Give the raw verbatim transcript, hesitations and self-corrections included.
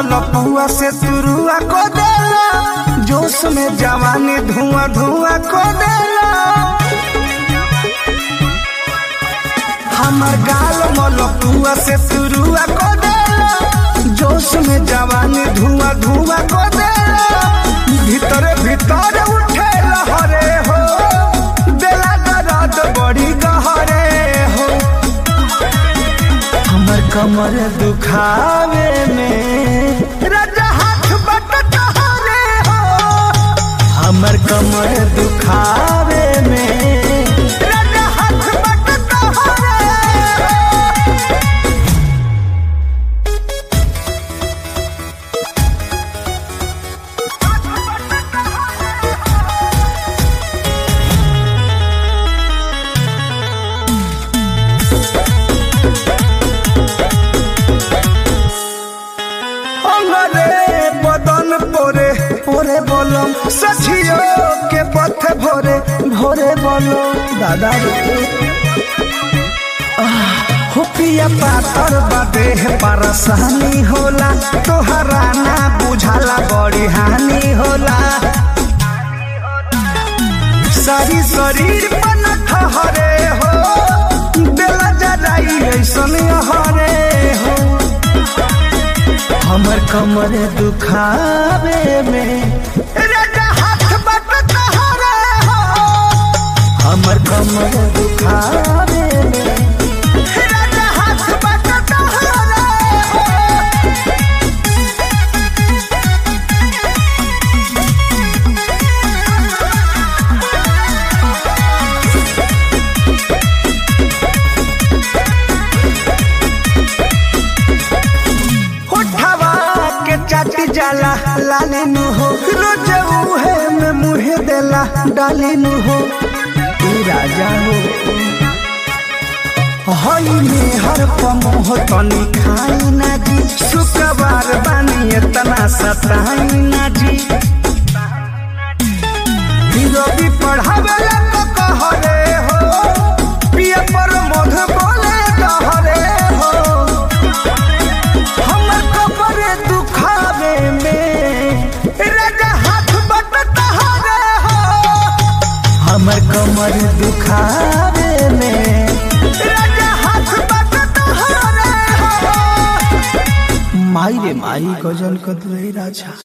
मलपुआ से तुरुआ को देला, जोश में जवानी धुआं धुआं को देला। हमार गाल मलपुआ से तुरुआ को देला, जोश में जवानी धुआं धुआं को देला। भीतर भीतर उठे लहरे हो, देला दर्द बड़ी गहरे हो। हमर कमर दुखावे में राजा हाथ बट तोहरे हो। हमर कमर दुखावे में राजा हाथ बट तोहरे हो। बदन पोरे पोरे बोलो सखियो के पथ भोरे भोरे बोलो दादा हो पिया पातर बदे परेशानी होला, तोहरा ना बुझाला बड़ी हानि होला। सारी शरीर पर ठहरे हो, बेला जराई ऐसन हरे हो। हमर कमर दुखावे में राजा हाथ बट तोहरे हो। हमर कमर दुखावे में राजा हाथ बट तोहरे हो। चाटी जाला लाले नु हो, रोज उहे में मुहे देला डाले नु हो। तू राजा हो हई में हर पमोह तनी खाई ना जी, शुक्रवार बानी इतना सताई ना जी। रवि पढ़ावेला तो कहरे हो, पिया पर मोध बोले कहरे हो। हमर कपड़े दुखावे में राजा हाथ बट तोहरे हो। हमर कमर दुखावे में राजा हाथ बट तोहरे हो। माई रे माई गजल कदले राजा।